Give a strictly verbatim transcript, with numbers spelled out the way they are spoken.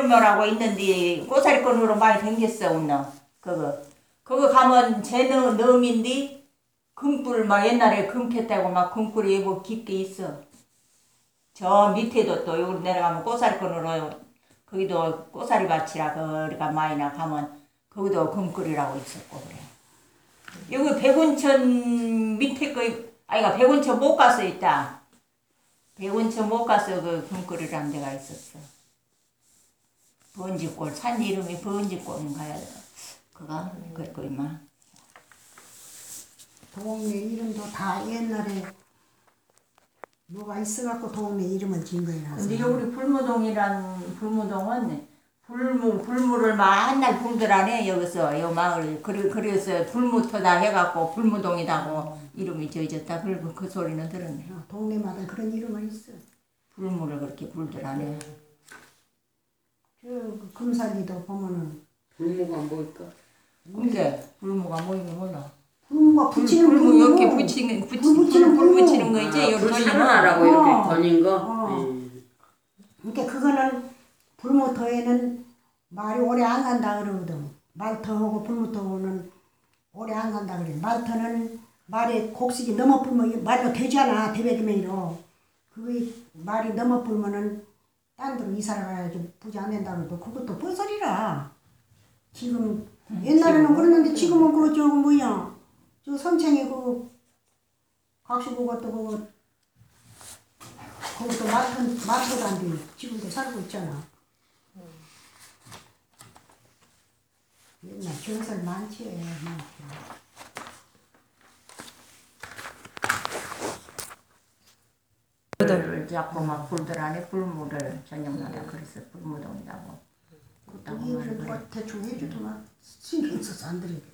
이름이라고 있는데 꼬사리권으로 많이 생겼어 오늘 그거 그거 가면 제 놈인데 금불 막 옛날에 금 캤다고 막 금불이 뭐 깊게 있어. 저 밑에도 또 여기 내려가면 꼬사리권으로 거기도 꼬사리밭이라 거기가 많이나 가면 거기도 금굴이라고 있었고 그래. 여기 백운천 밑에 거 아이가 백운천 못 가서 있다. 백운천 못 가서 그 금굴이라는 데가 있었어. 번지골 산 이름이 번지골인가요? 그가 그럴 거이마. 동네 이름도 다 옛날에 뭐가 있어갖고 동네 이름을 지은 거야. 근데 여기 불무동이란 불무동은 불무 불무를 맨날 불더라네 여기서 요 마을 그래 그래서 불무터다 해갖고 불무동이다고 이름이 지어졌다. 그리고 그 소리는 들었네. 어, 동네마다 그런 이름이 있어. 불무를 그렇게 불더라네. 저 금산리도 보면은 불무가 뭘까? 근데 불무가 뭐인지 몰라. 불무가 불, 붙이는 불무 불무. 이렇게 붙이는 붙이 불 붙이는 불 불무. 붙이는 거 있지 아, 여기 불 돌리면. 산하라고 이렇게 어. 거닌 거? 어. 음. 그러니까 그거는 불무터에는 말이 오래 안 간다 그러거든. 말터하고 불무터는 오래 안 간다 그래. 말터는 말에 곡식이 넘어 불면 말로 되잖아. 대백이면이로. 그게 말이 넘어 불면은 딴 데로 이사를 가야지 부지 안 된다 그래도 그것도 뻘소리라. 지금 옛날에는 그랬는데 지금은 그 저 뭐야 저 선창에 그 각시고 것도 그거 거기도 마트 마트도 안 돼. 지금도 살고 있잖아. 옛날 전설 많지 많지. 그들을 잡고 막 불더라네. 불무를 전용하다 그래서 불무동이라고. 이 그래 누가 대충 해주더만 신경 써서 안 들으니까.